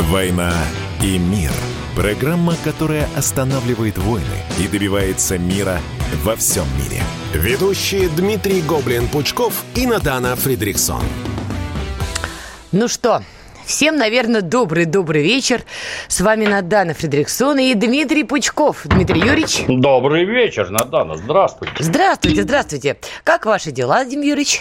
«Война и мир». Программа, которая останавливает войны и добивается мира во всем мире. Ведущие Дмитрий Гоблин-Пучков и Надана Фридрихсон. Ну что, всем, наверное, добрый вечер. С вами Надана Фридрихсон и Дмитрий Пучков. Дмитрий Юрьевич. Добрый вечер, Надана. Здравствуйте. Здравствуйте. Как ваши дела, Дим Юрьевич?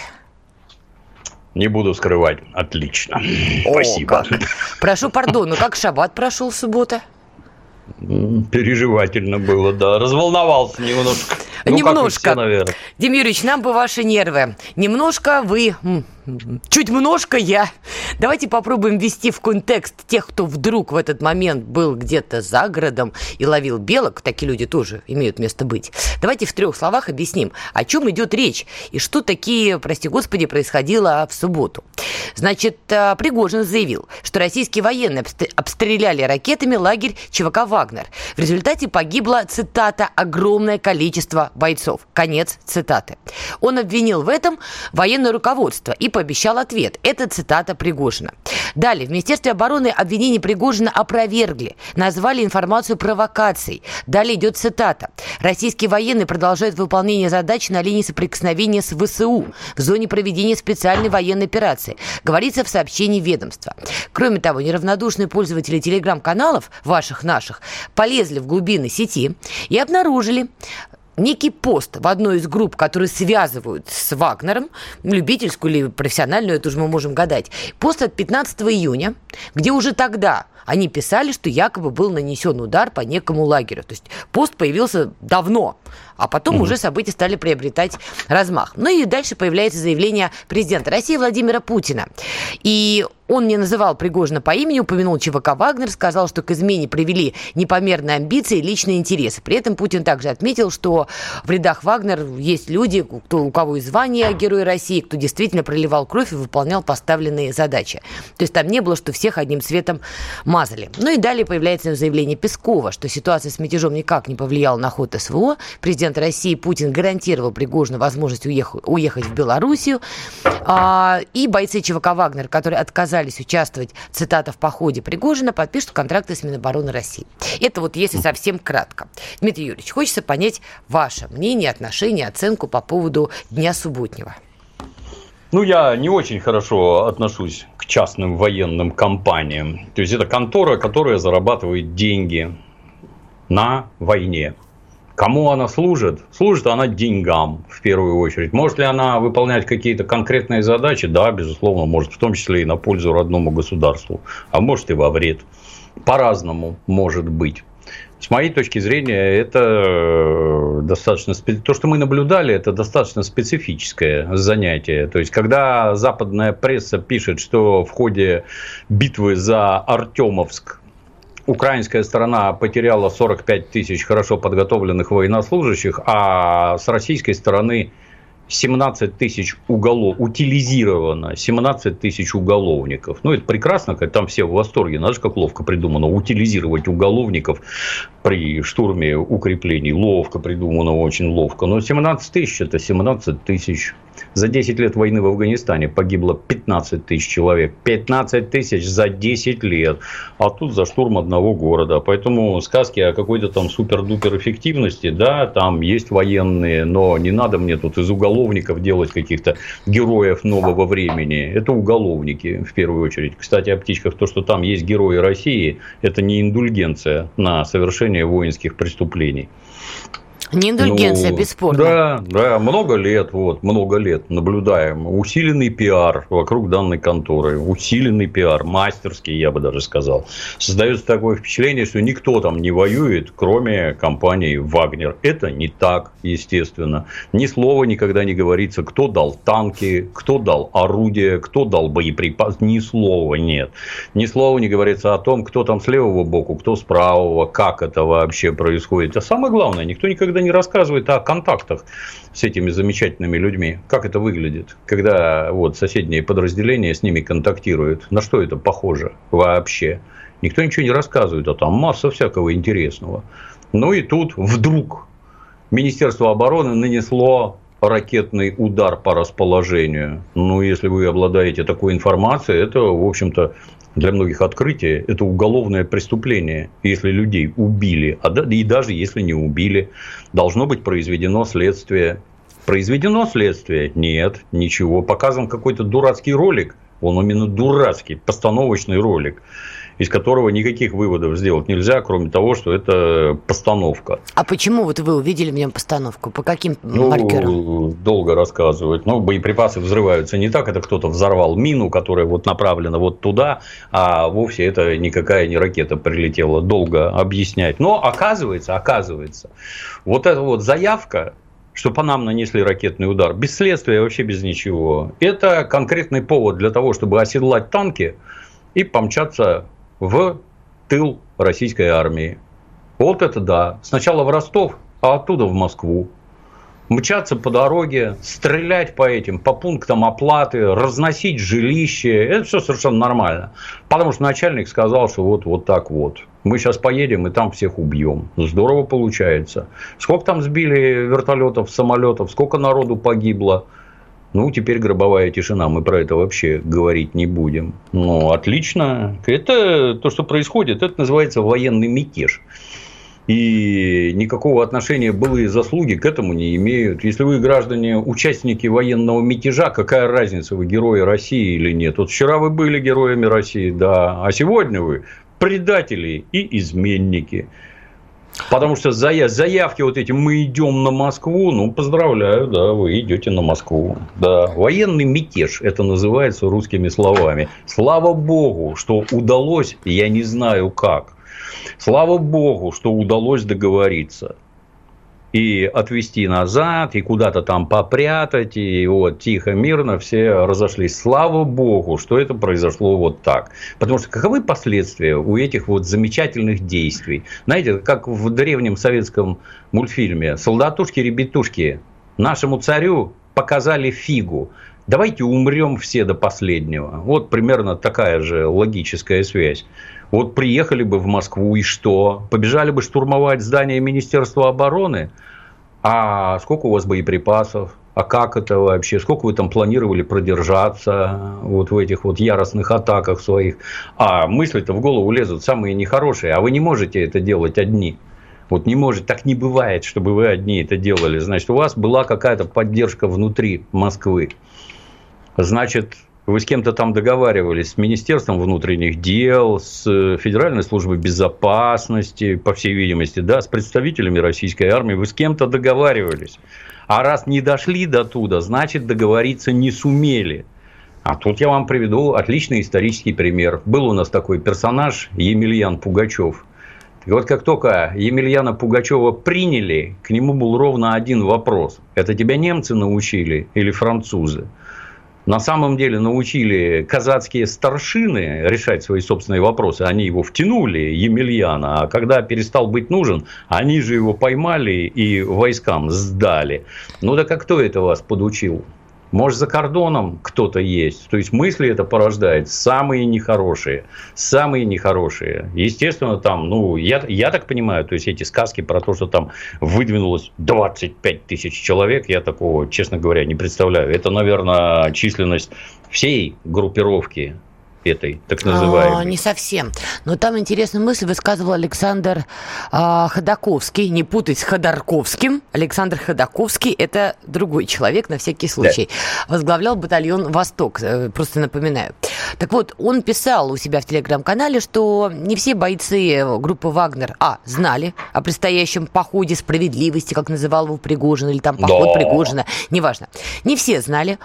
Не буду скрывать. Отлично. Спасибо. Как? Прошу пардона, как шаббат прошел суббота? Переживательно было, да. Разволновался немножко. Немножко. Как и все, наверное. Дим Юрьевич, нам бы ваши нервы. Немножко вы, чуть немножко я. Давайте попробуем ввести в контекст тех, кто вдруг в этот момент был где-то за городом и ловил белок. Такие люди тоже имеют место быть. Давайте в 3 словах объясним, о чем идет речь и что такие, прости господи, происходило в субботу. Значит, Пригожин заявил, что российские военные обстреляли ракетами лагерь ЧВК «Вагнер». В результате погибло, цитата, огромное количество бойцов. Конец цитаты. Он обвинил в этом военное руководство и пообещал ответ. Это цитата Пригожина. Далее, в Министерстве обороны обвинение Пригожина опровергли, назвали информацию провокацией. Далее идет цитата. Российские военные продолжают выполнение задач на линии соприкосновения с ВСУ в зоне проведения специальной военной операции. Говорится в сообщении ведомства. Кроме того, неравнодушные пользователи телеграм-каналов, ваших, наших, полезли в глубины сети и обнаружили некий пост в одной из групп, которые связывают с Вагнером, любительскую или профессиональную, это уже мы можем гадать. Пост от 15 июня, где уже тогда они писали, что якобы был нанесен удар по некому лагерю. То есть пост появился давно, а потом уже события стали приобретать размах. Ну и дальше появляется заявление президента России Владимира Путина. И он не называл Пригожина по имени, упомянул ЧВК «Вагнер», сказал, что к измене привели непомерные амбиции и личные интересы. При этом Путин также отметил, что в рядах «Вагнер» есть люди, у кого и звание Героя России, кто действительно проливал кровь и выполнял поставленные задачи. То есть там не было, что всех одним цветом мазали. Ну и далее появляется заявление Пескова, что ситуация с мятежом никак не повлияла на ход СВО. Президент России Путин гарантировал Пригожину возможность уехать в Белоруссию. И бойцы ЧВК «Вагнер», которые отказались участвовать, цитата, в походе Пригожина, подпишут контракты с Минобороны России. Это вот если совсем кратко. Дмитрий Юрьевич, хочется понять ваше мнение, отношение, оценку по поводу Дня субботнего. Ну, я не очень хорошо отношусь к частным военным компаниям. То есть, это контора, которая зарабатывает деньги на войне. Кому она служит? Служит она деньгам, в первую очередь. Может ли она выполнять какие-то конкретные задачи? Да, безусловно, может. В том числе и на пользу родному государству. А может и во вред. По-разному может быть. С моей точки зрения, это достаточно... То, что мы наблюдали, это достаточно специфическое занятие. То есть, когда западная пресса пишет, что в ходе битвы за Артемовск украинская сторона потеряла 45 тысяч хорошо подготовленных военнослужащих, а с российской стороны 17 тысяч утилизировано 17 тысяч уголовников. Ну, это прекрасно, там все в восторге. Знаешь, как ловко придумано утилизировать уголовников при штурме укреплений. Ловко придумано, очень ловко. Но 17 тысяч – это 17 тысяч. За 10 лет войны в Афганистане погибло 15 тысяч человек. 15 тысяч за 10 лет. А тут за штурм одного города. Поэтому сказки о какой-то там супер-дупер эффективности, да, там есть военные, но не надо мне тут из уголовников делать каких-то героев нового времени. Это уголовники, в первую очередь. Кстати, о птичках. То, что там есть герои России, это не индульгенция на совершение воинских преступлений. Не индульгенция, бесспорно. Да, много лет наблюдаем усиленный пиар вокруг данной конторы. Усиленный пиар, мастерский, я бы даже сказал. Создается такое впечатление, что никто там не воюет, кроме компании «Вагнер». Это не так, естественно. Ни слова никогда не говорится, кто дал танки, кто дал орудия, кто дал боеприпасы. Ни слова нет. Ни слова не говорится о том, кто там с левого боку, кто с правого, как это вообще происходит. А самое главное, никто никогда не рассказывает о контактах с этими замечательными людьми. Как это выглядит, когда вот соседние подразделения с ними контактируют. На что это похоже вообще? Никто ничего не рассказывает, а там масса всякого интересного. Ну и тут вдруг Министерство обороны нанесло ракетный удар по расположению. Ну, если вы обладаете такой информацией, это, в общем-то, для многих открытие, это уголовное преступление. Если людей убили, и даже если не убили, должно быть произведено следствие. Произведено следствие? Нет, ничего. Показан какой-то дурацкий ролик, он именно дурацкий, постановочный ролик, из которого никаких выводов сделать нельзя, кроме того, что это постановка. А почему вот вы увидели в нем постановку? По каким маркерам? Долго рассказывать. Боеприпасы взрываются не так, это кто-то взорвал мину, которая вот направлена вот туда, а вовсе это никакая не ракета прилетела. Долго объяснять. Но оказывается, вот эта вот заявка, что по нам нанесли ракетный удар, без следствия, вообще без ничего, это конкретный повод для того, чтобы оседлать танки и помчаться в тыл российской армии. Вот это да. Сначала в Ростов, а оттуда в Москву. Мчаться по дороге, стрелять по пунктам оплаты, разносить жилище. Это все совершенно нормально. Потому что начальник сказал, что вот так вот. Мы сейчас поедем и там всех убьем. Здорово получается. Сколько там сбили вертолетов, самолетов, сколько народу погибло. Теперь гробовая тишина, мы про это вообще говорить не будем. Отлично. Это то, что происходит, это называется военный мятеж. И никакого отношения былые заслуги к этому не имеют. Если вы, граждане, участники военного мятежа, какая разница, вы герои России или нет? Вот вчера вы были героями России, да, а сегодня вы предатели и изменники. Потому что заявки вот эти «мы идем на Москву», поздравляю, да, вы идете на Москву. Да. Военный мятеж, это называется русскими словами. Слава богу, что удалось, я не знаю как. Слава богу, что удалось договориться. И отвезти назад, и куда-то там попрятать, и вот тихо, мирно все разошлись. Слава богу, что это произошло вот так. Потому что каковы последствия у этих вот замечательных действий? Знаете, как в древнем советском мультфильме «Солдатушки-ребятушки» нашему царю показали фигу. Давайте умрем все до последнего. Вот примерно такая же логическая связь. Вот приехали бы в Москву и что? Побежали бы штурмовать здание Министерства обороны? А сколько у вас боеприпасов? А как это вообще? Сколько вы там планировали продержаться вот в этих вот яростных атаках своих? А мысли-то в голову лезут самые нехорошие. А вы не можете это делать одни. Вот не может, так не бывает, чтобы вы одни это делали. Значит, у вас была какая-то поддержка внутри Москвы. Значит, вы с кем-то там договаривались, с Министерством внутренних дел, с Федеральной службой безопасности, по всей видимости, да, с представителями российской армии, вы с кем-то договаривались. А раз не дошли до туда, значит, договориться не сумели. А тут я вам приведу отличный исторический пример. Был у нас такой персонаж Емельян Пугачев. И вот как только Емельяна Пугачева приняли, к нему был ровно один вопрос. Это тебя немцы научили или французы? На самом деле научили казацкие старшины решать свои собственные вопросы. Они его втянули, Емельяна, а когда перестал быть нужен, они же его поймали и войскам сдали. Так а кто это вас подучил? Может, за кордоном кто-то есть. То есть мысли это порождает самые нехорошие. Самые нехорошие. Естественно, там, я так понимаю, то есть эти сказки про то, что там выдвинулось 25 тысяч человек, я такого, честно говоря, не представляю. Это, наверное, численность всей группировки этой, так называемой. Не совсем. Но там интересную мысль высказывал Александр Ходаковский. Не путать с Ходорковским. Александр Ходаковский – это другой человек, на всякий случай. Да. Возглавлял батальон «Восток», просто напоминаю. Так вот, он писал у себя в телеграм-канале, что не все бойцы группы «Вагнер» знали о предстоящем походе справедливости, как называл его Пригожин, или там поход Пригожина, неважно. Не все знали.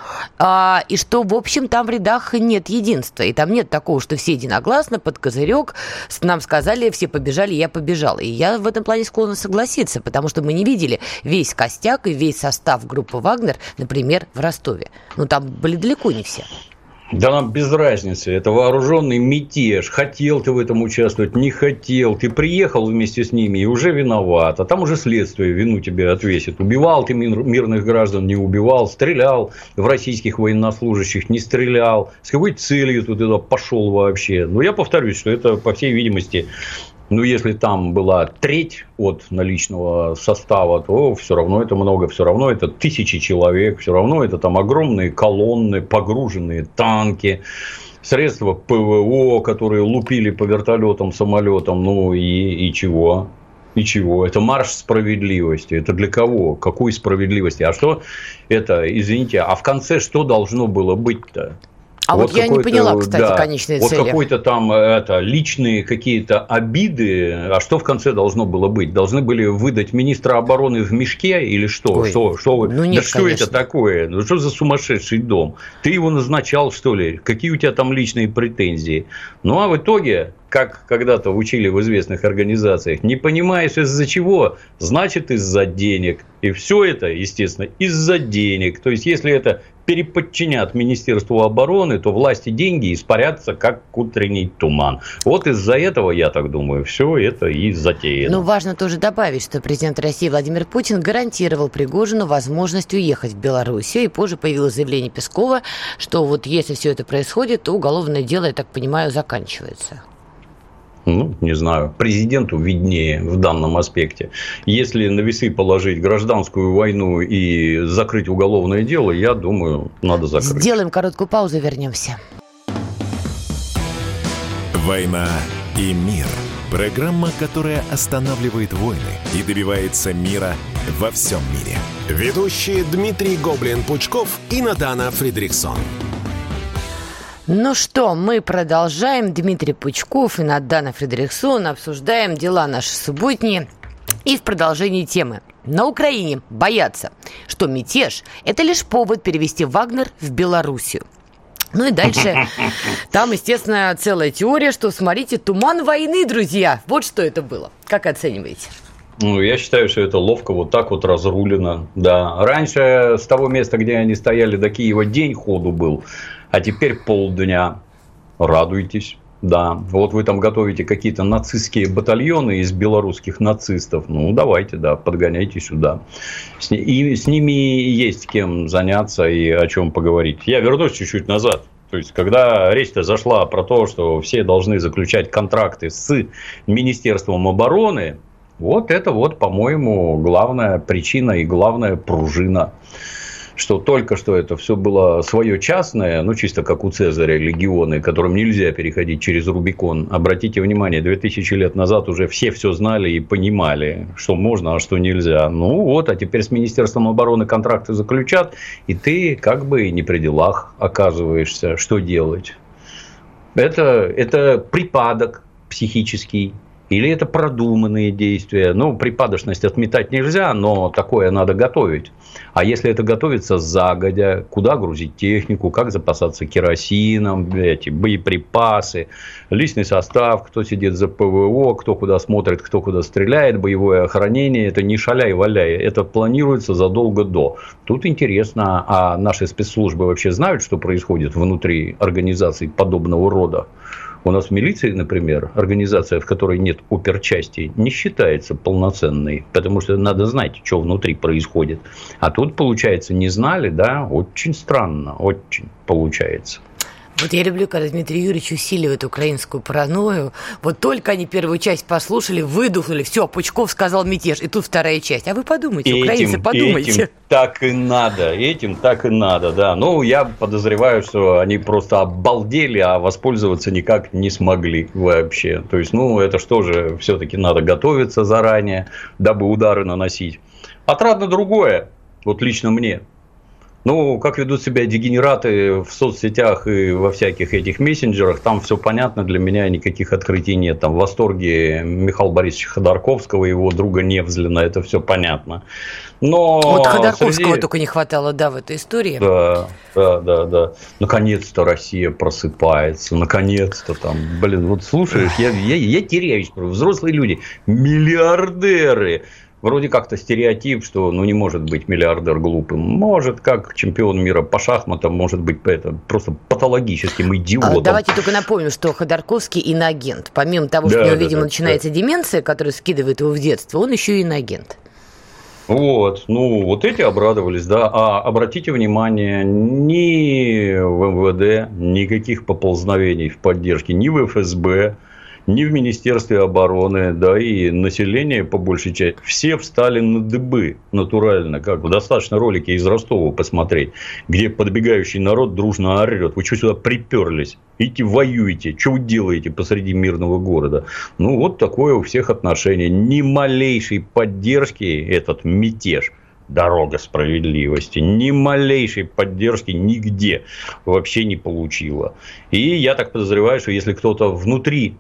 И что, в общем, там в рядах нет единства. И там нет такого, что все единогласно под козырек нам сказали, все побежали, я побежала. И я в этом плане склонна согласиться, потому что мы не видели весь костяк и весь состав группы «Вагнер», например, в Ростове. Там были далеко не все. Да нам без разницы, это вооруженный мятеж, хотел ты в этом участвовать, не хотел, ты приехал вместе с ними и уже виноват, а там уже следствие вину тебе отвесит, убивал ты мирных граждан, не убивал, стрелял в российских военнослужащих, не стрелял, с какой целью ты туда пошел вообще, я повторюсь, что это, по всей видимости, если там была треть от наличного состава, то все равно это много, все равно это тысячи человек, все равно это там огромные колонны, погруженные танки, средства ПВО, которые лупили по вертолетам, самолетам, ну и чего? И чего? Это марш справедливости. Это для кого? Какой справедливости? А что это, извините, а в конце что должно было быть-то? А вот я не поняла, кстати, да, конечные вот цели. Вот какой-то там личные какие-то обиды. А что в конце должно было быть? Должны были выдать министра обороны в мешке или что? Ой, что вы? ну нет, да что конечно. это такое? Ну что за сумасшедший дом? Ты его назначал, что ли? Какие у тебя там личные претензии? Ну а в итоге, как когда-то учили в известных организациях, не понимаешь из-за чего, значит из-за денег. И все это, естественно, из-за денег. То есть, если это переподчинят Министерству обороны, то власти деньги испарятся, как утренний туман. Вот из-за этого, я так думаю, все это и затеяно. Но важно тоже добавить, что президент России Владимир Путин гарантировал Пригожину возможность уехать в Белоруссию. И позже появилось заявление Пескова, что вот если все это происходит, то уголовное дело, я так понимаю, заканчивается. Ну, не знаю, президенту виднее в данном аспекте. Если на весы положить гражданскую войну и закрыть уголовное дело, я думаю, надо закрыть. Сделаем короткую паузу, вернемся. «Война и мир». Программа, которая останавливает войны и добивается мира во всем мире. Ведущие Дмитрий Гоблин-Пучков и Надана Фридрихсон. Ну что, мы продолжаем. Дмитрий Пучков и Надана Фридрихсон обсуждаем дела наши субботние. И в продолжении темы. На Украине боятся, что мятеж – это лишь повод перевести Вагнер в Белоруссию. Ну и дальше там, естественно, целая теория, что, смотрите, туман войны, друзья. Вот что это было. Как оцениваете? Ну, я считаю, что это ловко вот так вот разрулено. Да. Раньше с того места, где они стояли, до Киева день ходу был. А теперь полдня. Радуйтесь. Да, вот вы там готовите какие-то нацистские батальоны из белорусских нацистов. Ну, давайте, да, подгоняйте сюда. И с ними есть кем заняться и о чем поговорить. Я вернусь чуть-чуть назад. То есть, когда речь-то зашла про то, что все должны заключать контракты с Министерством обороны, вот это вот, по-моему, главная причина и главная пружина. Что только что это все было свое частное, ну, чисто как у Цезаря легионы, которым нельзя переходить через Рубикон. Обратите внимание, 2000 лет назад уже все знали и понимали, что можно, а что нельзя. Ну, вот, а теперь с Министерством обороны контракты заключат, и ты как бы не при делах оказываешься. Что делать? Это припадок психический. Или это продуманные действия. Ну, припадочность отметать нельзя, но такое надо готовить. А если это готовится загодя, куда грузить технику, как запасаться керосином, эти боеприпасы, личный состав, кто сидит за ПВО, кто куда смотрит, кто куда стреляет, боевое охранение, это не шаляй-валяй, это планируется задолго до. Тут интересно, а наши спецслужбы вообще знают, что происходит внутри организаций подобного рода? У нас в милиции, например, организация, в которой нет оперчасти, не считается полноценной, потому что надо знать, что внутри происходит. А тут, получается, не знали, да? Очень странно, очень получается. Вот я люблю, когда Дмитрий Юрьевич усиливает украинскую паранойю. Вот только они первую часть послушали, выдохнули, все, Пучков сказал мятеж, и тут вторая часть. А вы подумайте, украинцы, подумайте. Этим так и надо, да. Ну, я подозреваю, что они просто обалдели, а воспользоваться никак не смогли вообще. То есть, ну, это что же, все-таки надо готовиться заранее, дабы удары наносить. Отрадно другое, вот лично мне. Ну, как ведут себя дегенераты в соцсетях и во всяких этих мессенджерах, там все понятно, для меня никаких открытий нет. Там в восторге Михаила Борисовича Ходорковского и его друга Невзлина, это все понятно. Но вот Ходорковского только не хватало, да, в этой истории. Да. Наконец-то Россия просыпается, наконец-то там, блин, вот слушаешь, я теряюсь, взрослые люди, миллиардеры. Вроде как-то стереотип, что ну, не может быть миллиардер глупым. Может, как чемпион мира по шахматам, может быть это просто патологическим идиотом. Давайте только напомним, что Ходорковский иноагент. Помимо того, что у него, видимо, начинается деменция, которая скидывает его в детство, он еще и иноагент. Вот, ну, вот эти обрадовались, да. А обратите внимание, ни в МВД никаких поползновений в поддержке, ни в ФСБ, ни в Министерстве обороны, да и население, по большей части, все встали на дыбы натурально. Как достаточно ролики из Ростова посмотреть, где подбегающий народ дружно орет. Вы что сюда приперлись? Идите воюйте. Что вы делаете посреди мирного города? Ну, вот такое у всех отношение. Ни малейшей поддержки этот мятеж. Дорога справедливости. Ни малейшей поддержки нигде вообще не получила. И я так подозреваю, что если кто-то внутри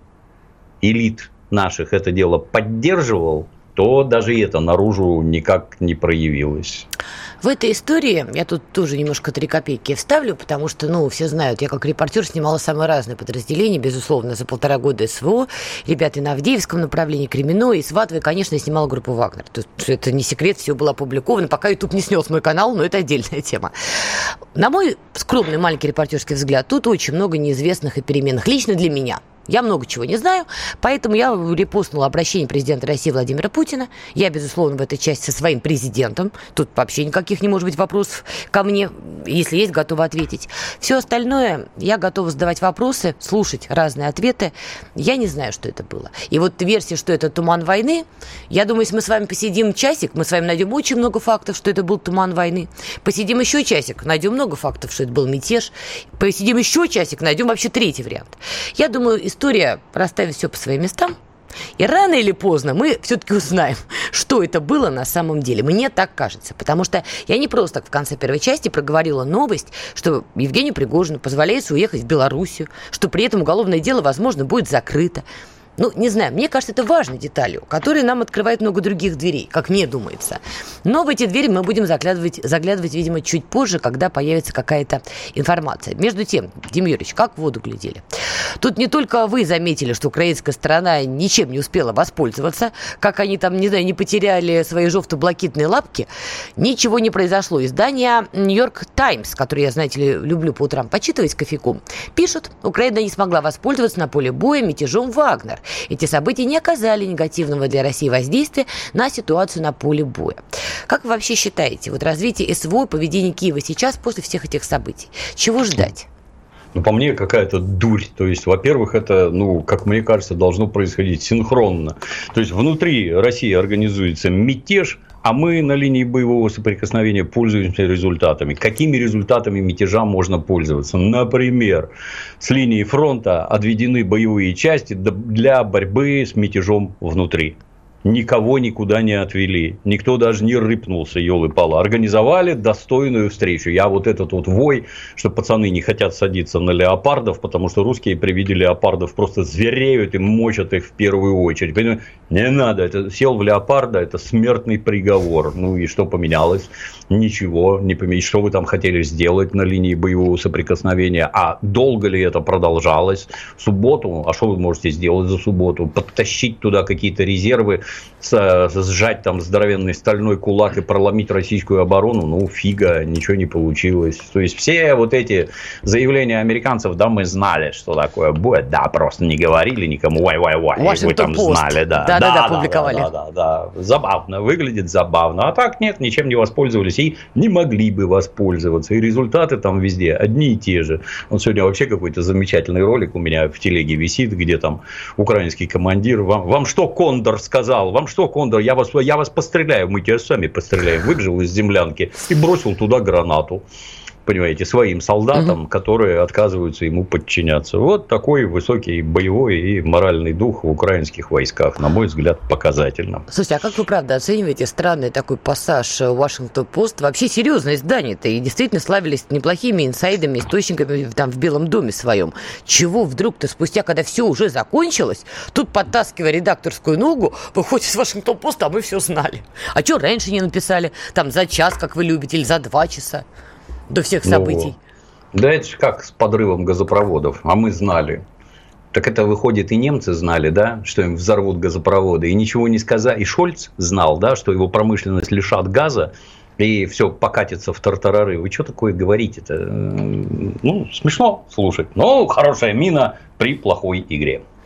элит наших это дело поддерживал, то даже это наружу никак не проявилось. В этой истории я тут тоже немножко 3 копейки вставлю, потому что, все знают, я как репортер снимала самые разные подразделения, безусловно, за 1,5 года СВО, ребята и на Авдеевском направлении, Кремино, и Сватово, и, конечно, я снимала группу «Вагнер». То есть, это не секрет, все было опубликовано, пока YouTube не снес мой канал, но это отдельная тема. На мой скромный маленький репортерский взгляд, тут очень много неизвестных и переменных, лично для меня. Я много чего не знаю, поэтому я репостнула обращение президента России Владимира Путина. Я, безусловно, в этой части со своим президентом. Тут вообще никаких не может быть вопросов ко мне. Если есть, готова ответить. Все остальное, я готова задавать вопросы, слушать разные ответы. Я не знаю, что это было. И вот версия, что это туман войны, я думаю, если мы с вами посидим часик, мы с вами найдем очень много фактов, что это был туман войны. Посидим еще часик, найдем много фактов, что это был мятеж. Посидим еще часик, найдем вообще 3-й вариант. Я думаю, история расставит все по своим местам, и рано или поздно мы все-таки узнаем, что это было на самом деле. Мне так кажется, потому что я не просто так в конце первой части проговорила новость, что Евгению Пригожину позволяется уехать в Белоруссию, что при этом уголовное дело, возможно, будет закрыто. Не знаю, мне кажется, это важной деталью, которая нам открывает много других дверей, как мне думается. Но в эти двери мы будем заглядывать, видимо, чуть позже, когда появится какая-то информация. Между тем, Дим Юрьевич, как в воду глядели? Тут не только вы заметили, что украинская сторона ничем не успела воспользоваться, как они там, не потеряли свои жовто-блакитные лапки, ничего не произошло. Издание «Нью-Йорк Таймс», которое я, знаете ли, люблю по утрам почитывать с кофейком, пишут, Украина не смогла воспользоваться на поле боя мятежом «Вагнер». Эти события не оказали негативного для России воздействия на ситуацию на поле боя. Как вы вообще считаете, развитие СВО, поведение Киева сейчас после всех этих событий? Чего ждать? По мне, какая-то дурь. То есть, во-первых, это, как мне кажется, должно происходить синхронно. То есть, внутри России организуется мятеж, а мы на линии боевого соприкосновения пользуемся результатами. Какими результатами мятежа можно пользоваться? Например, с линии фронта отведены боевые части для борьбы с мятежом внутри. Никого никуда не отвели. Никто даже не рыпнулся, елы-палы. Организовали достойную встречу. Я этот вой, что пацаны не хотят садиться на леопардов, потому что русские при виде леопардов просто звереют и мочат их в первую очередь. Понимаете? Не надо. Это сел в леопарда, это смертный приговор. И что поменялось? Ничего не поменялось. Что вы там хотели сделать на линии боевого соприкосновения? А долго ли это продолжалось? В субботу? А что вы можете сделать за субботу? Подтащить туда какие-то резервы, сжать там здоровенный стальной кулак и проломить российскую оборону? Фига, ничего не получилось. То есть, все эти заявления американцев, да, мы знали, что такое будет, да, просто не говорили никому, вы там знали, да, публиковали. Да, забавно, выглядит забавно, а так нет, ничем не воспользовались и не могли бы воспользоваться, и результаты там везде одни и те же. Сегодня вообще какой-то замечательный ролик у меня в телеге висит, где там украинский командир, вам что Кондор сказал? Вам что, Кондор, я вас постреляю, мы тебя сами постреляем. Выбежал из землянки и бросил туда гранату. Понимаете, своим солдатам, которые отказываются ему подчиняться. Вот такой высокий боевой и моральный дух в украинских войсках, на мой взгляд, показательно. Слушайте, а как вы, правда, оцениваете странный такой пассаж Washington-Post? Вообще серьезное издание-то, и действительно славились неплохими инсайдами, источниками там в Белом доме своем. Чего вдруг-то спустя, когда все уже закончилось, тут, подтаскивая редакторскую ногу, выходит с Washington-Post, а мы все знали. А что раньше не написали? Там за час, как вы любите, или за 2 часа? До всех событий. Да это же как с подрывом газопроводов. А мы знали. Так это выходит и немцы знали, да, что им взорвут газопроводы. И ничего не сказали. И Шольц знал, да, что его промышленность лишат газа. И все покатится в тартарары. Вы что такое говорите-то? Смешно слушать. Но хорошая мина при плохой игре.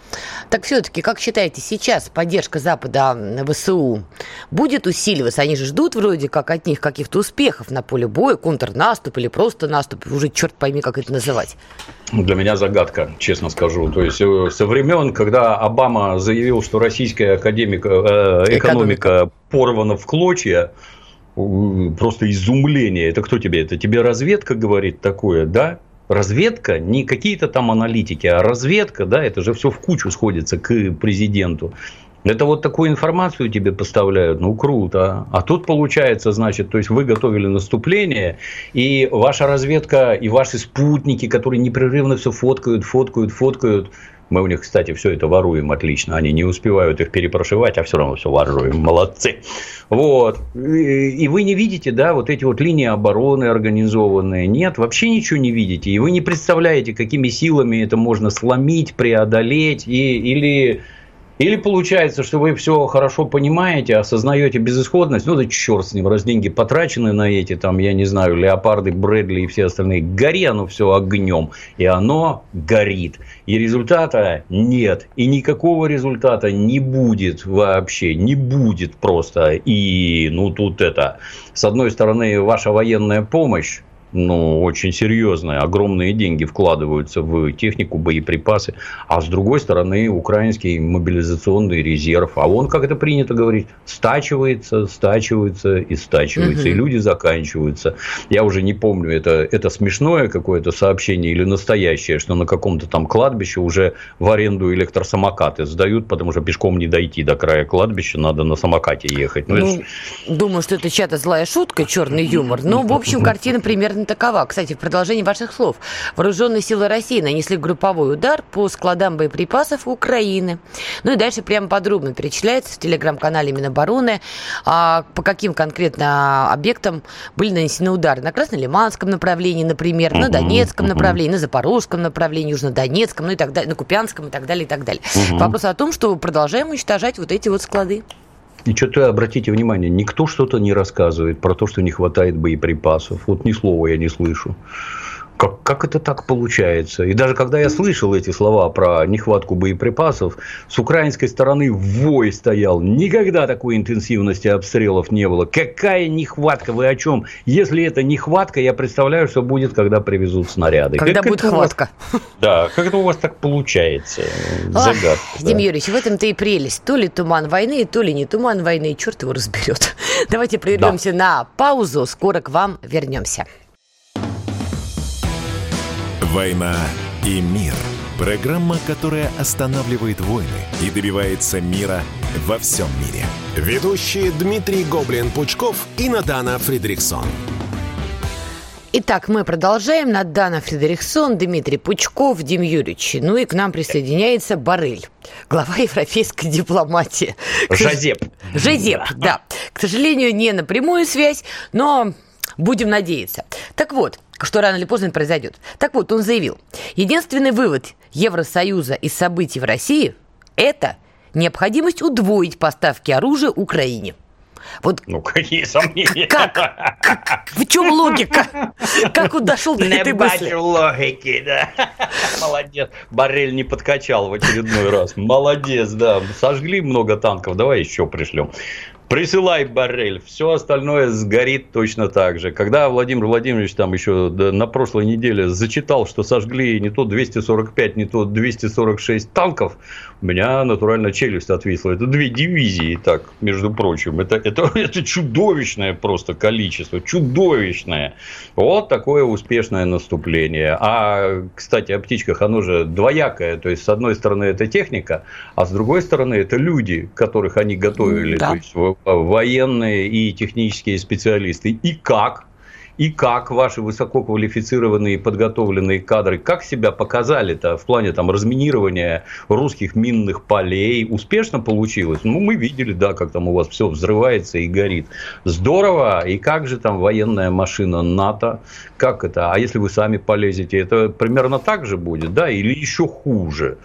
Так все-таки, как считаете, сейчас поддержка Запада ВСУ будет усиливаться? Они же ждут вроде как от них каких-то успехов на поле боя, контрнаступ или просто наступ, уже черт пойми, как это называть. Для меня загадка, честно скажу. То есть, со времен, когда Обама заявил, что российская экономика порвана в клочья, просто изумление. Это кто тебе? Это тебе разведка говорит такое, да? Разведка, не какие-то там аналитики, а разведка, да, это же все в кучу сходится к президенту. Это вот такую информацию тебе поставляют, ну круто. А тут получается, значит, то есть вы готовили наступление, и ваша разведка, и ваши спутники, которые непрерывно все фоткают. Мы у них, кстати, все это воруем отлично. Они не успевают их перепрошивать, а все равно все воруем. Молодцы. Вот. И вы не видите, да, вот эти вот линии обороны организованные. Нет, вообще ничего не видите. И вы не представляете, какими силами это можно сломить, преодолеть. Или получается, что вы все хорошо понимаете, осознаете безысходность, ну да черт с ним, раз деньги потрачены на эти, там, я не знаю, леопарды, Брэдли и все остальные, гори оно все огнем, и оно горит. И результата нет, и никакого результата не будет вообще, не будет просто. И, ну, тут это, с одной стороны, ваша военная помощь, ну, очень серьезные, огромные деньги вкладываются в технику, боеприпасы. А с другой стороны, украинский мобилизационный резерв. А он, как это принято говорить, стачивается. И люди заканчиваются. Я уже не помню, это смешное какое-то сообщение или настоящее, что на каком-то там кладбище уже в аренду электросамокаты сдают, потому что пешком не дойти до края кладбища, надо на самокате ехать. Думаю, что это чья-то злая шутка, черный юмор. Но, в общем, картина примерно такова. Кстати, в продолжении ваших слов. Вооруженные силы России нанесли групповой удар по складам боеприпасов Украины. Ну и дальше прямо подробно перечисляется в телеграм-канале Минобороны, по каким конкретно объектам были нанесены удары. На Краснолиманском направлении, например, на Донецком направлении, на Запорожском направлении, Южнодонецком, ну и так далее, на Купянском и так далее, и так далее. Вопрос о том, что продолжаем уничтожать вот эти вот склады. И что-то, обратите внимание, никто что-то не рассказывает про то, что не хватает боеприпасов. Вот ни слова я не слышу. Как это так получается? И даже когда я слышал эти слова про нехватку боеприпасов, с украинской стороны вой стоял. Никогда такой интенсивности обстрелов не было. Какая нехватка? Вы о чем? Если это нехватка, я представляю, что будет, когда привезут снаряды. Когда будет хватка. Да, как это у вас так получается? Загадка. Дим Юрьевич, в этом-то и прелесть. То ли туман войны, то ли не туман войны. И черт его разберет. Давайте прервемся на паузу. Скоро к вам вернемся. «Война и мир». Программа, которая останавливает войны и добивается мира во всем мире. Ведущие Дмитрий Гоблин-Пучков и Надана Фридрихсон. Итак, мы продолжаем. Надана Фридрихсон, Дмитрий Пучков, Дим Юрьевич. Ну и к нам присоединяется Боррель, глава европейской дипломатии. Жозеп, да. К сожалению, не на прямую связь, но будем надеяться. Так вот, что рано или поздно это произойдет. Так вот, он заявил, единственный вывод Евросоюза из событий в России – это необходимость удвоить поставки оружия Украине. Вот ну, какие сомнения? Как? В чем логика? Как он дошел до этой мысли? Не бачу логики, да. Молодец. Боррель не подкачал в очередной раз. Молодец, да. Сожгли много танков, давай еще пришлем. Присылай, Боррель, все остальное сгорит точно так же. Когда Владимир Владимирович там еще на прошлой неделе зачитал, что сожгли не то 245, не то 246 танков, у меня натурально челюсть отвисла. Это 2 дивизии, так, между прочим. Это чудовищное просто количество, чудовищное. Вот такое успешное наступление. А, кстати, о птичках, оно же двоякое. То есть, с одной стороны, это техника, а с другой стороны, это люди, которых они готовили. Да. То есть, военные и технические специалисты. И как ваши высококвалифицированные и подготовленные кадры, как себя показали-то в плане там разминирования русских минных полей? Успешно получилось? Ну, мы видели, да, как там у вас все взрывается и горит. Здорово. И как же там военная машина НАТО? Как это? А если вы сами полезете, это примерно так же будет, да? Или еще хуже?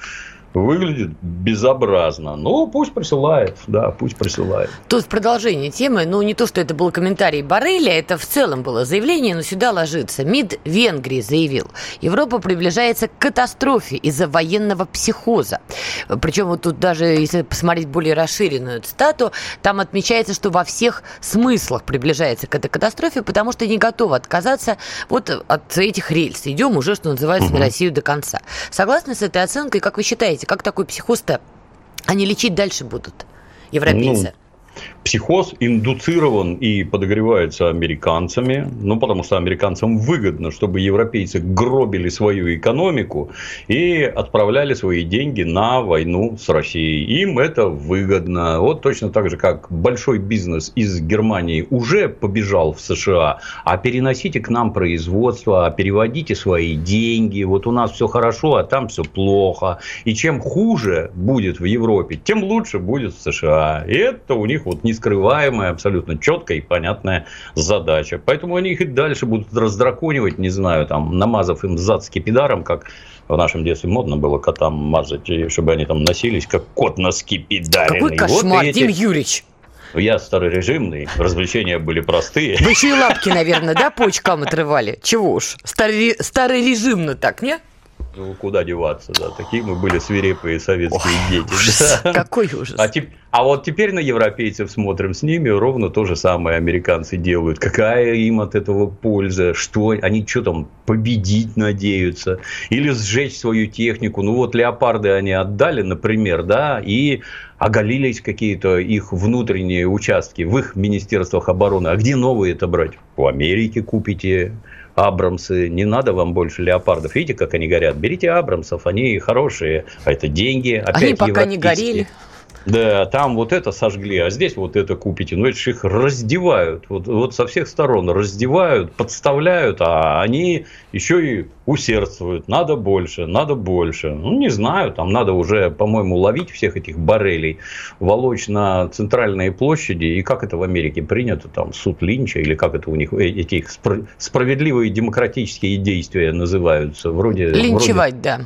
Выглядит безобразно. Ну, пусть присылает. Да, пусть присылает. Тут в продолжении темы, не то, что это был комментарий Борреля, это в целом было заявление, но сюда ложится. МИД Венгрии заявил, Европа приближается к катастрофе из-за военного психоза. Причем вот тут даже, если посмотреть более расширенную цитату, там отмечается, что во всех смыслах приближается к этой катастрофе, потому что не готовы отказаться вот от этих рельс. Идем уже, что называется, на Россию до конца. Согласны с этой оценкой? Как вы считаете, как такой психоз-то они лечить дальше будут, европейцы? Психоз индуцирован и подогревается американцами, потому что американцам выгодно, чтобы европейцы гробили свою экономику и отправляли свои деньги на войну с Россией. Им это выгодно. Вот точно так же, как большой бизнес из Германии уже побежал в США, а переносите к нам производство, переводите свои деньги, вот у нас все хорошо, а там все плохо. И чем хуже будет в Европе, тем лучше будет в США. И это у них вот нескрываемая, абсолютно четкая и понятная задача. Поэтому они их и дальше будут раздраконивать, не знаю, там, намазав им зад скипидаром, как в нашем детстве модно было котам мазать, чтобы они там носились, как кот на скипидаре. Какой кошмар, вот Дим Юрьевич! Я старорежимный, развлечения были простые. Вы еще и лапки, наверное, да, по очкам отрывали? Чего уж, старорежимно так, не? Ну, куда деваться, да. Такие мы были свирепые советские дети. Ужас. Да. Какой ужас. А вот теперь на европейцев смотрим, с ними ровно то же самое американцы делают. Какая им от этого польза? Что? Они что там, победить надеются? Или сжечь свою технику? Ну, вот леопарды они отдали, например, да, и оголились какие-то их внутренние участки в их министерствах обороны. А где новые-то брать? У Америки купите Абрамсы, не надо вам больше леопардов. Видите, как они горят? Берите Абрамсов, они хорошие, а это деньги. Опять они пока не горели. Да, там вот это сожгли, а здесь вот это купите. Ну, это же их раздевают. Вот со всех сторон раздевают, подставляют, а они еще и усердствуют. Надо больше, надо больше. Ну, не знаю, там надо уже, по-моему, ловить всех этих Боррелей, волочь на центральные площади. И как это в Америке принято, там, суд Линча, или как это у них, эти их справедливые демократические действия называются. Линчевать, да.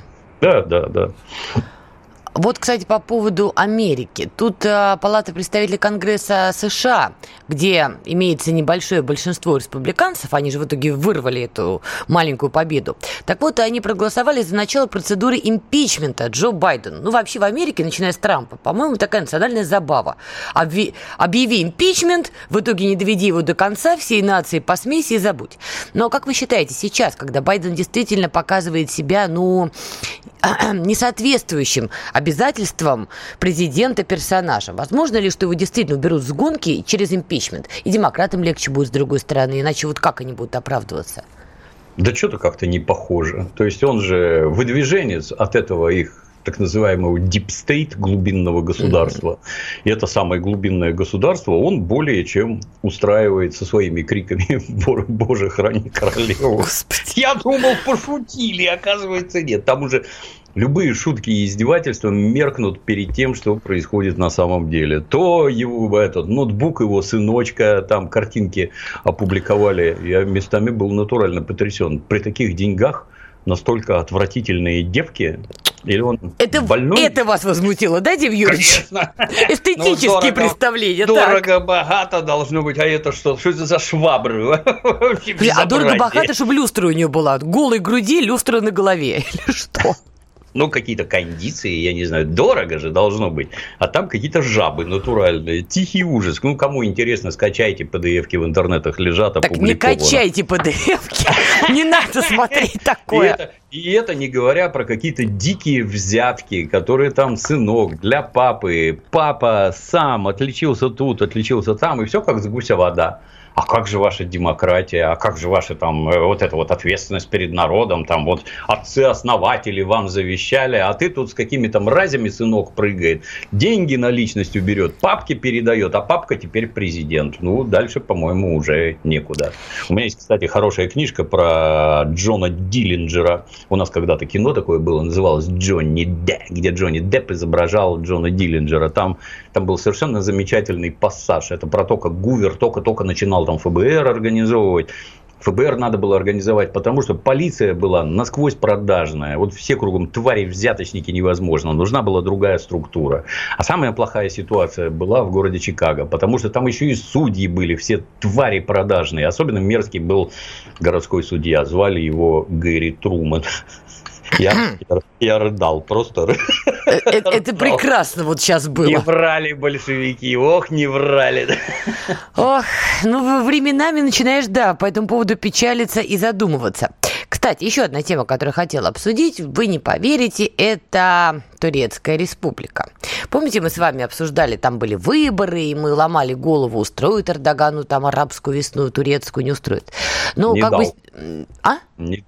Да. Вот, кстати, по поводу Америки. Тут Палата представителей Конгресса США, где имеется небольшое большинство республиканцев, они же в итоге вырвали эту маленькую победу. Так вот, они проголосовали за начало процедуры импичмента Джо Байдена. Ну, вообще в Америке, начиная с Трампа, по-моему, такая национальная забава. Объяви импичмент, в итоге не доведи его до конца, всей нации посмейся и забудь. Но как вы считаете, сейчас, когда Байден действительно показывает себя, несоответствующим обязательствам президента-персонажа, возможно ли, что его действительно уберут с гонки через импичмент? И демократам легче будет с другой стороны, иначе вот как они будут оправдываться? Да что-то как-то не похоже. То есть он же выдвиженец от этого их так называемого deep state, глубинного государства. И это самое глубинное государство он более чем устраивает со своими криками «Боже, храни королеву». Господи. Я думал, пошутили, оказывается, нет. Там уже любые шутки и издевательства меркнут перед тем, что происходит на самом деле. То его ноутбук его сыночка, там картинки опубликовали. Я местами был натурально потрясен. При таких деньгах настолько отвратительные девки. Или он больной? Это вас возмутило, да, Дим Юрьевич? Конечно. Эстетические представления. Дорого-богато должно быть. А это что? Что это за швабры? А дорого-богато, чтобы люстра у нее была. Голой груди, люстра на голове. Или что? Ну, какие-то кондиции, я не знаю, дорого же должно быть. А там какие-то жабы натуральные. Тихий ужас. Ну, кому интересно, скачайте PDF-ки в интернетах, лежат опубликованы. Так не качайте PDF-ки. Не надо смотреть такое. И это не говоря про какие-то дикие взятки, которые там сынок для папы. Папа сам отличился тут, отличился там. И все как с гуся вода. А как же ваша демократия, а как же ваша там вот эта вот ответственность перед народом, там вот отцы-основатели вам завещали, а ты тут с какими-то мразями сынок прыгает, деньги наличностью берет, папке передает, а папка теперь президент. Ну, дальше, по-моему, уже некуда. У меня есть, кстати, хорошая книжка про Джона Диллинджера. У нас когда-то кино такое было, называлось «Джонни Депп», где Джонни Депп изображал Джона Диллинджера. Там был совершенно замечательный пассаж. Это про то, как Гувер только-только начинал там ФБР организовывать. ФБР надо было организовать, потому что полиция была насквозь продажная. Вот все кругом твари, взяточники невозможно. Нужна была другая структура. А самая плохая ситуация была в городе Чикаго, потому что там еще и судьи были, все твари продажные. Особенно мерзкий был городской судья. Звали его Гэри Трумэн. Я рыдал, просто Это прекрасно вот сейчас было. Не врали большевики, ох, не врали. Ох, ну временами начинаешь, да, по этому поводу печалиться и задумываться. Кстати, еще одна тема, которую хотела обсудить, вы не поверите, это Турецкая Республика. Помните, мы с вами обсуждали, там были выборы, и мы ломали голову, устроит Эрдогану там арабскую весну, турецкую, не устроит. Ну, не как дал. бы... А?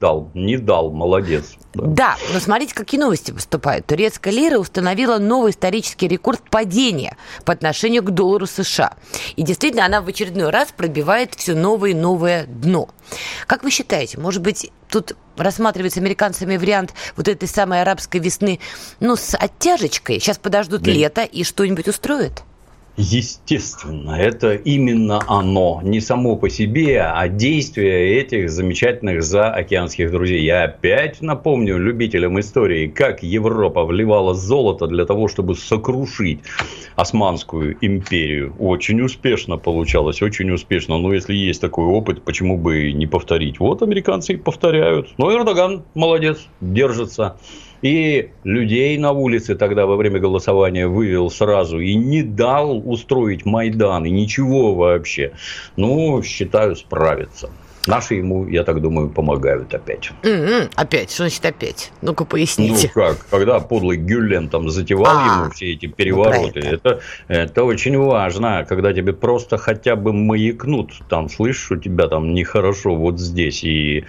Не дал, молодец. Да, но смотрите, какие новости поступают. Турецкая лира установила новый исторический рекорд падения по отношению к доллару США. И действительно, она в очередной раз пробивает все новое и новое дно. Как вы считаете, может быть, тут рассматривается американцами вариант вот этой самой арабской весны, ну, с оттяжечкой? Сейчас подождут лето и что-нибудь устроят? Естественно, это именно оно, не само по себе, а действие этих замечательных заокеанских друзей. Я опять напомню любителям истории, как Европа вливала золото для того, чтобы сокрушить Османскую империю. Очень успешно получалось, очень успешно. Но если есть такой опыт, почему бы не повторить? Вот американцы и повторяют. Но Эрдоган молодец, держится. И людей на улице тогда во время голосования вывел сразу и не дал устроить Майдан, и ничего вообще. Ну, считаю, справится. Наши ему, я так думаю, помогают опять. Опять? Что значит опять? Ну-ка, поясните. Ну как, когда подлый Гюлен там затевал ему все эти перевороты, это очень важно, когда тебе просто хотя бы маякнут, там, слышишь, у тебя там нехорошо вот здесь, и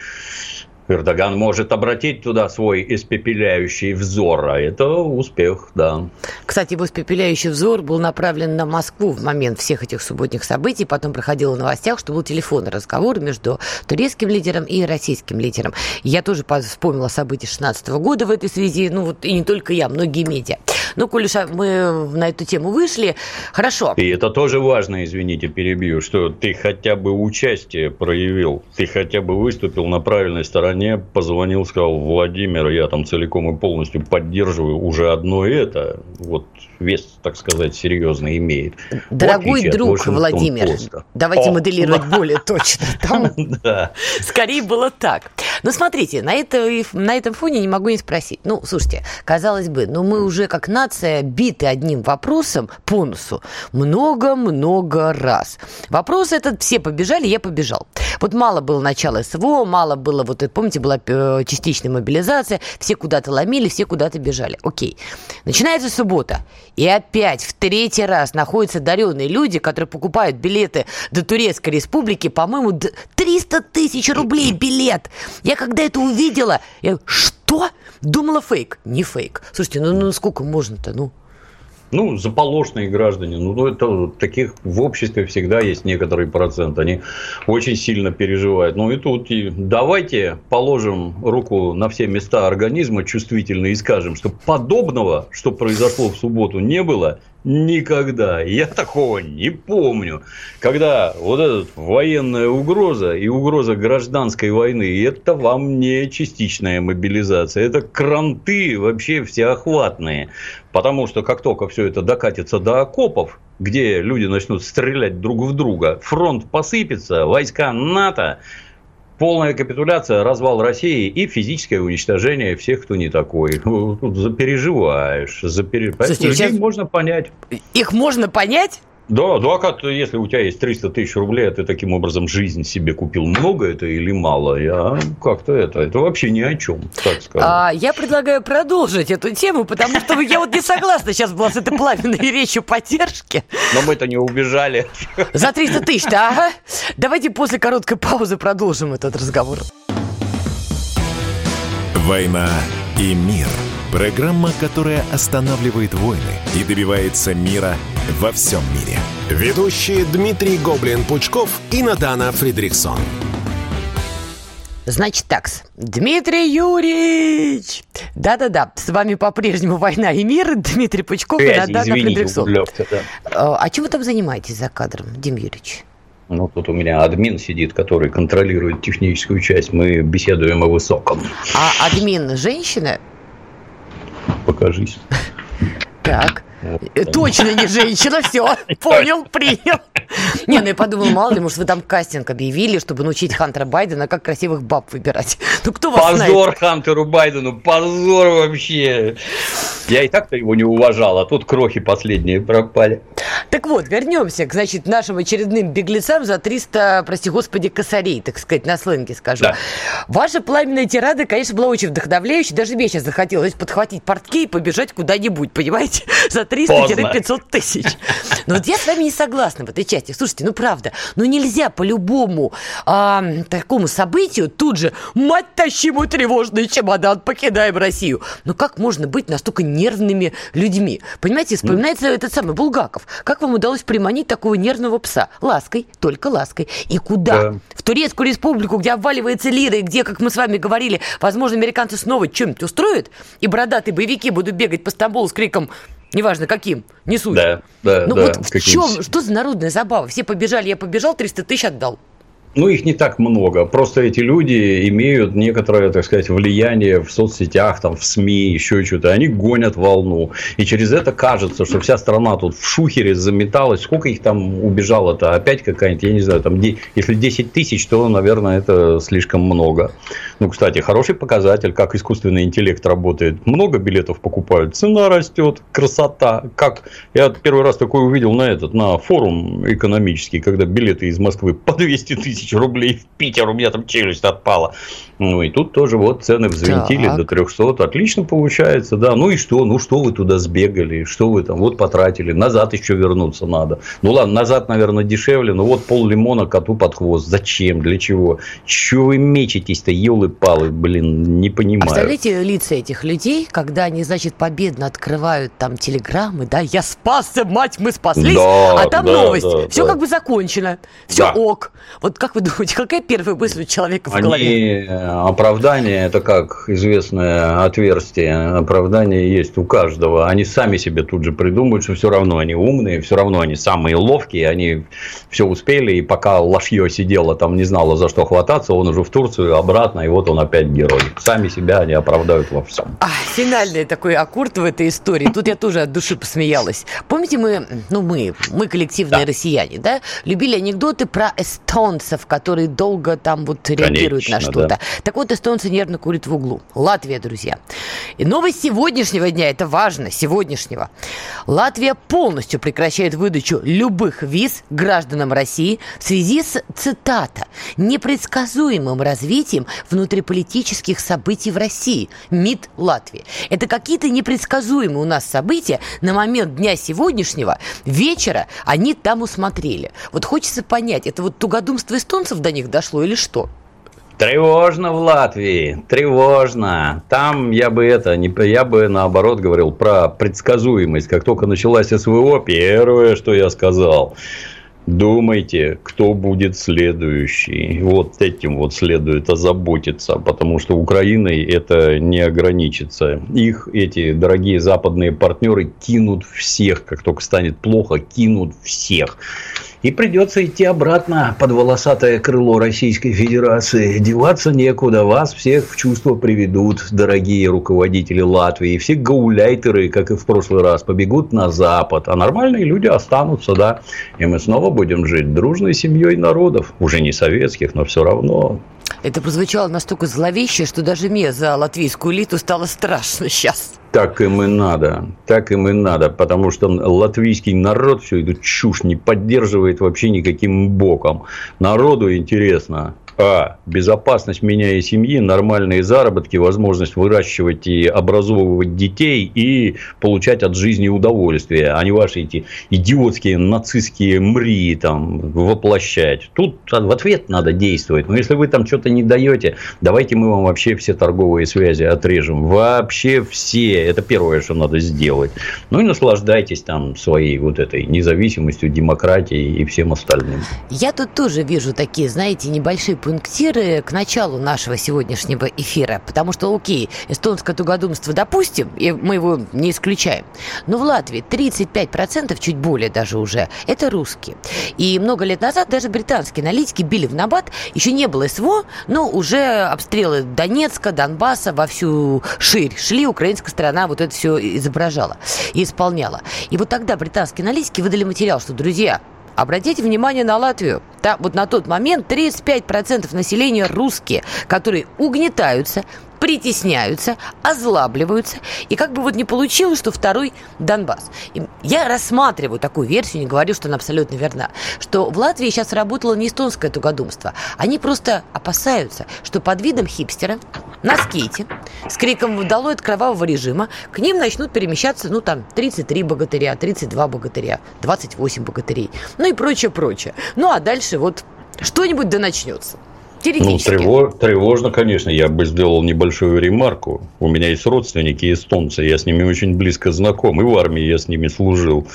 Эрдоган может обратить туда свой испепеляющий взор, а это успех, да. Кстати, его испепеляющий взор был направлен на Москву в момент всех этих субботних событий, потом проходило в новостях, что был телефонный разговор между турецким лидером и российским лидером. Я тоже вспомнила события 2016 года в этой связи, ну вот и не только я, многие медиа. Ну, коль уж мы на эту тему вышли, хорошо. И это тоже важно, извините, перебью, что ты хотя бы участие проявил, ты хотя бы выступил на правильной стороне, позвонил, сказал: Владимир, я там целиком и полностью поддерживаю, уже одно это, вот вес, так сказать, серьезно имеет. Дорогой друг Владимир, давайте моделировать более точно. Там скорее было так. Но смотрите, на этом фоне не могу не спросить. Ну, слушайте, казалось бы, но мы уже как нация биты одним вопросом по носу много-много раз. Вопрос этот: все побежали, я побежал. Вот мало было начала СВО, мало было, вот помните, была частичная мобилизация, все куда-то ломили, все куда-то бежали. Окей. Начинается суббота, и опять в третий раз находятся одаренные люди, которые покупают билеты до Турецкой Республики, по-моему, 300 тысяч рублей билет. Я когда это увидела, я говорю: что? Думала, фейк. Не фейк. Слушайте, ну сколько можно-то, ну? Ну, заполошные граждане, ну, это таких в обществе всегда есть некоторый процент, они очень сильно переживают. Ну, и тут давайте положим руку на все места организма чувствительные и скажем, что подобного, что произошло в субботу, не было никогда. Я такого не помню. Когда вот эта военная угроза и угроза гражданской войны, это вам не частичная мобилизация, это кранты вообще всеохватные. Потому что как только все это докатится до окопов, где люди начнут стрелять друг в друга, фронт посыпется, войска НАТО, полная капитуляция, развал России и физическое уничтожение всех, кто не такой. Тут запереживаешь. Слушайте, людей можно понять. Их можно понять? Да, как если у тебя есть 300 тысяч рублей, а ты таким образом жизнь себе купил, много это или мало? Я как-то это вообще ни о чем, так сказать. Я предлагаю продолжить эту тему, потому что я вот не согласна сейчас была с этой пламенной речью поддержки. Но мы-то не убежали. За 300 тысяч-то, ага. Давайте после короткой паузы продолжим этот разговор. «Война и мир». Программа, которая останавливает войны и добивается мира во всем мире. Ведущие Дмитрий Гоблин-Пучков и Надана Фридрихсон. Значит так, Дмитрий Юрьевич! Да-да-да, с вами по-прежнему «Война и мир», Дмитрий Пучков и Надана Фридрихсон. А чем вы там занимаетесь за кадром, Дим Юрьевич? Ну, тут у меня админ сидит, который контролирует техническую часть. Мы беседуем о высоком. А админ женщина? Покажись. Так. Точно не женщина, все, понял, принял. Не, ну я подумал, мало ли, может, вы там кастинг объявили, чтобы научить Хантера Байдена, как красивых баб выбирать. Ну, кто вас знает? Позор Хантеру Байдену, позор вообще. Я и так-то его не уважал, а тут крохи последние пропали. Так вот, вернемся к, значит, нашим очередным беглецам за 300, прости господи, косарей, так сказать, на сленге скажу. Да. Ваша пламенная тирада, конечно, была очень вдохновляющей. Даже мне сейчас захотелось подхватить портки и побежать куда-нибудь, понимаете, за 300-500 тысяч. Но вот я с вами не согласна в этой части. Слушайте, ну правда, ну нельзя по любому такому событию тут же, мать, тащи мой тревожный чемодан, покидаем Россию. Ну как можно быть настолько нервными людьми? Понимаете, вспоминается этот самый Булгаков. Как вам удалось приманить такого нервного пса? Лаской, только лаской. И куда? Да. В Турецкую республику, где обваливается лира, и где, как мы с вами говорили, возможно, американцы снова что-нибудь устроят, и бородатые боевики будут бегать по Стамбулу с криком, неважно каким, не суть. Да, ну да, вот в чем, что за народная забава? Все побежали, я побежал, 300 тысяч отдал. Ну, их не так много. Просто эти люди имеют некоторое, так сказать, влияние в соцсетях, там, в СМИ, еще что-то. Они гонят волну. И через это кажется, что вся страна тут в шухере заметалась. Сколько их там убежало-то? Опять какая-нибудь, я не знаю, там, если 10 тысяч, то, наверное, это слишком много. Ну, кстати, хороший показатель, как искусственный интеллект работает. Много билетов покупают, цена растет, красота. Как я первый раз такое увидел на форум экономический, когда билеты из Москвы по 200 тысяч рублей в Питер, у меня там челюсть отпала. Ну, и тут тоже вот цены взвинтили до 300. Отлично получается, да. Ну, и что? Ну, что вы туда сбегали? Что вы там вот потратили? Назад еще вернуться надо. Ну, ладно, назад, наверное, дешевле, но вот пол-лимона коту под хвост. Зачем? Для чего? Чего вы мечетесь-то, елы-палы? Блин, не понимаю. Представляете лица этих людей, когда они, значит, победно открывают там телеграммы, да, я спасся, мать, мы спаслись, да, а там новость. Да, все как бы закончено. Все ок. Вот как вы думаете, какая первая мысль у человека в голове? Оправдание – это как известное отверстие. Оправдание есть у каждого. Они сами себе тут же придумают, что все равно они умные, все равно они самые ловкие, они все успели, и пока лошье сидела там, не знала, за что хвататься, он уже в Турцию, обратно, и вот он опять герой. Сами себя они оправдают во всем. Финальный такой аккорд в этой истории. Тут я тоже от души посмеялась. Помните, мы коллективные россияне, да, любили анекдоты про эстонцев, которые долго там вот реагируют на что-то. Да. Так вот, эстонцы нервно курят в углу. Латвия, друзья. И новость сегодняшнего дня, это важно, сегодняшнего. Латвия полностью прекращает выдачу любых виз гражданам России в связи с, цитата, непредсказуемым развитием внутриполитических событий в России. МИД Латвии. Это какие-то непредсказуемые у нас события на момент дня сегодняшнего вечера они там усмотрели. Вот хочется понять, это вот тугодумство эстонцев до них дошло или что? Тревожно в Латвии, тревожно. Там я бы наоборот говорил про предсказуемость. Как только началась СВО, первое, что я сказал: думайте, кто будет следующий. Вот этим вот следует озаботиться, потому что Украиной это не ограничится. Их эти дорогие западные партнеры кинут всех, как только станет плохо, кинут всех. И придется идти обратно под волосатое крыло Российской Федерации. Деваться некуда. Вас всех в чувство приведут, дорогие руководители Латвии. Все гауляйтеры, как и в прошлый раз, побегут на Запад. А нормальные люди останутся, да. И мы снова будем жить дружной семьей народов. Уже не советских, но все равно. Это прозвучало настолько зловеще, что даже мне за латвийскую элиту стало страшно сейчас. Так им и надо, потому что латвийский народ всю эту чушь не поддерживает вообще никаким боком. Народу интересно: безопасность меня и семьи, нормальные заработки, возможность выращивать и образовывать детей и получать от жизни удовольствие, а не ваши эти идиотские нацистские мрии там воплощать. Тут в ответ надо действовать. Но если вы там что-то не даете, давайте мы вам вообще все торговые связи отрежем. Вообще все. Это первое, что надо сделать. Ну и наслаждайтесь там своей вот этой независимостью, демократией и всем остальным. Я тут тоже вижу такие, знаете, небольшие пунктиры к началу нашего сегодняшнего эфира, потому что, окей, эстонское тугодумство допустим, и мы его не исключаем, но в Латвии 35%, чуть более даже уже, это русские. И много лет назад даже британские аналитики били в набат, еще не было СВО, но уже обстрелы Донецка, Донбасса во всю ширь шли, украинская сторона вот это все изображала и исполняла. И вот тогда британские аналитики выдали материал, что, друзья, обратите внимание на Латвию. Там вот на тот момент 35% населения русские, которые угнетаются, притесняются, озлабливаются. И как бы вот не получилось, что второй Донбасс. И я рассматриваю такую версию, не говорю, что она абсолютно верна, что в Латвии сейчас работало не эстонское тугодумство. Они просто опасаются, что под видом хипстера на скейте с криком «Долой от кровавого режима» к ним начнут перемещаться, 33 богатыря, 32 богатыря, 28 богатырей, и прочее. А дальше вот что-нибудь да начнется. Теоретически. Тревожно, конечно. Я бы сделал небольшую ремарку. У меня есть родственники эстонцы. Я с ними очень близко знаком. И в армии я с ними служил.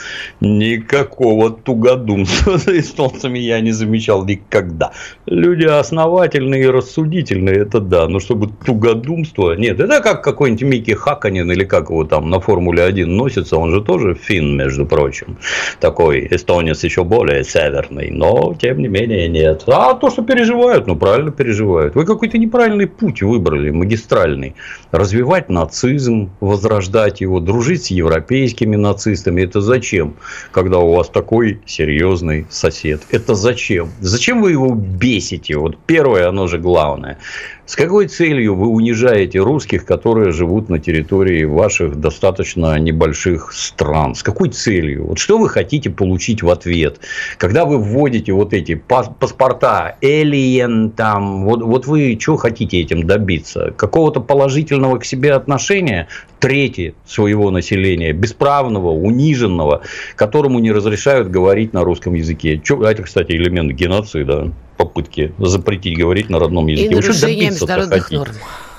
Никакого тугодумства с эстонцами я не замечал никогда. Люди основательные и рассудительные, это да. Но чтобы тугодумство... Нет, это как какой-нибудь Микки Хакканен или как его там на Формуле-1 носится. Он же тоже финн, между прочим. Такой эстонец еще более северный. Но, тем не менее, нет. А то, что переживают, правильно переживают. Вы какой-то неправильный путь выбрали, магистральный. Развивать нацизм, возрождать его, дружить с европейскими нацистами. Это зачем, когда у вас такой серьезный сосед? Это зачем? Зачем вы его бесите? Вот первое, оно же главное. С какой целью вы унижаете русских, которые живут на территории ваших достаточно небольших стран? С какой целью? Вот что вы хотите получить в ответ? Когда вы вводите вот эти паспорта, alien, там, вот вы что хотите этим добиться? Какого-то положительного к себе отношения? Трети своего населения, бесправного, униженного, которому не разрешают говорить на русском языке. Это, кстати, элемент геноцида, попытки запретить говорить на родном языке. И нарушение международных норм.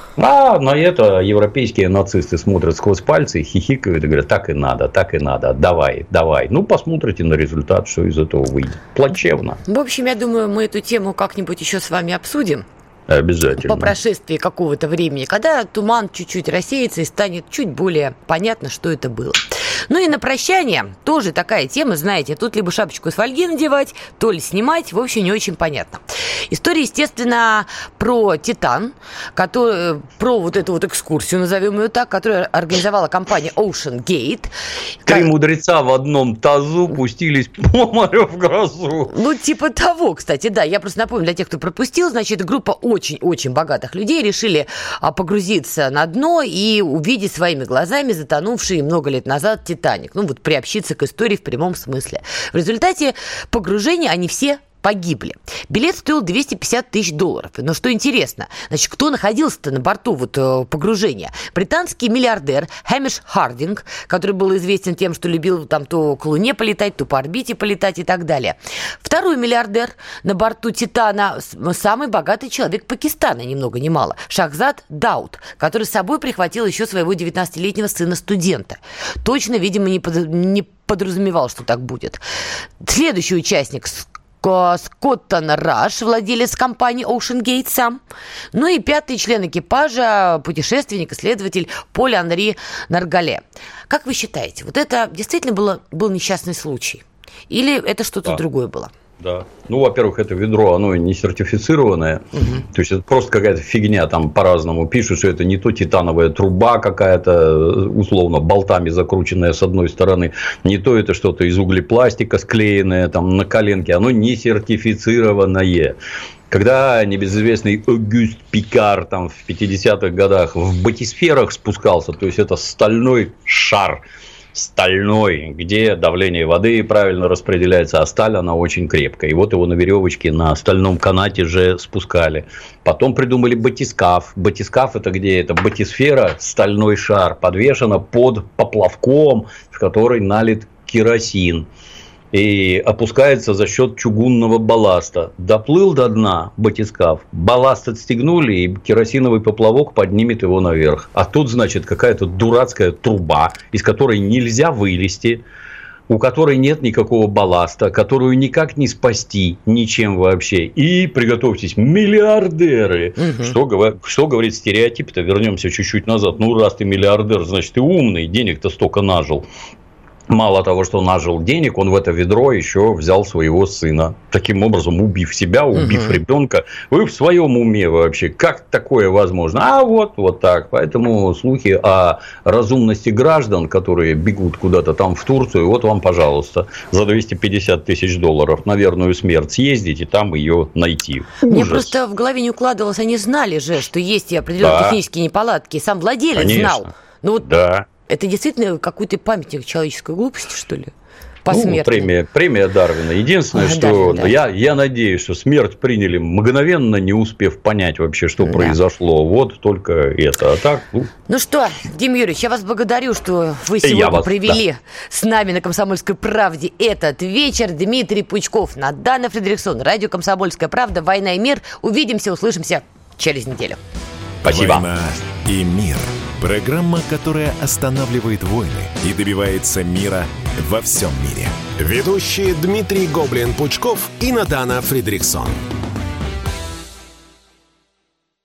На это европейские нацисты смотрят сквозь пальцы, хихикают и говорят, так и надо, давай. Посмотрите на результат, что из этого выйдет. Плачевно. В общем, я думаю, мы эту тему как-нибудь еще с вами обсудим. Обязательно. По прошествии какого-то времени, когда туман чуть-чуть рассеется и станет чуть более понятно, что это было. И на прощание тоже такая тема, знаете, тут либо шапочку из фольги надевать, то ли снимать, в общем, не очень понятно. История, естественно, про «Титан», про вот эту вот экскурсию, назовем ее так, которую организовала компания Ocean Gate. Три мудреца в одном тазу пустились по морю в грозу. Типа того, кстати, да. Я просто напомню для тех, кто пропустил, значит, группа очень-очень богатых людей решили погрузиться на дно и увидеть своими глазами затонувший много лет назад «Титаник». Приобщиться к истории в прямом смысле. В результате погружения они все погибли. Билет стоил $250 тысяч. Но что интересно, значит, кто находился-то на борту погружения? Британский миллиардер Хэмиш Хардинг, который был известен тем, что любил там то к Луне полетать, то по орбите полетать и так далее. Второй миллиардер на борту «Титана» самый богатый человек Пакистана, ни много ни мало, Шахзад Дауд, который с собой прихватил еще своего 19-летнего сына-студента. Точно, видимо, не подразумевал, что так будет. Следующий участник Скоттон Раш, владелец компании Ocean Gate сам. И пятый член экипажа, путешественник, исследователь Поль Анри Наргале. Как вы считаете, вот это действительно был несчастный случай? Или это что-то другое было? Да. Во-первых, это ведро, оно не сертифицированное. То есть, это просто какая-то фигня. Там по-разному пишут, что это не то титановая труба какая-то, условно, болтами закрученная с одной стороны. Не то это что-то из углепластика склеенное там на коленке. Оно не сертифицированное. Когда небезызвестный Огюст Пикар там, в 50-х годах в батисферах спускался, то есть, это стальной шар, где давление воды правильно распределяется, а сталь, она очень крепкая. И вот его на веревочке на стальном канате же спускали. Потом придумали батискаф. Батискаф — это где? Это батисфера, стальной шар, подвешена под поплавком, в который налит керосин. И опускается за счет чугунного балласта. Доплыл до дна батискаф, балласт отстегнули, и керосиновый поплавок поднимет его наверх. А тут, значит, какая-то дурацкая труба, из которой нельзя вылезти. у которой нет никакого балласта, которую никак не спасти ничем вообще. И, приготовьтесь, миллиардеры. Что говорит стереотип-то? Вернемся чуть-чуть назад. Ну, раз ты миллиардер, значит, ты умный, денег-то столько нажил. Мало того, что нажил денег, он в это ведро еще взял своего сына. Таким образом, убив себя, убив ребенка. Вы в своем уме вообще? Как такое возможно? А вот так. Поэтому слухи о разумности граждан, которые бегут куда-то там в Турцию, вот вам, пожалуйста, за 250 тысяч долларов на верную смерть съездить и там ее найти. Ужас. Мне просто в голове не укладывалось, они знали же, что есть и определенные технические неполадки. Сам владелец знал. Ну, вот да. Это действительно какой-то памятник человеческой глупости, что ли? Посмертно. Премия Дарвина. Единственное, что я надеюсь, что смерть приняли мгновенно, не успев понять вообще, что произошло. Вот только это. А так, Ну что, Дим Юрьевич, я вас благодарю, что вы сегодня провели с нами на «Комсомольской правде» этот вечер. Дмитрий Пучков, Надана Фридрихсон, радио «Комсомольская правда», «Война и мир». Увидимся, услышимся через неделю. Спасибо. «Война и мир». Программа, которая останавливает войны и добивается мира во всем мире. Ведущие Дмитрий Гоблин-Пучков и Надана Фридрихсон.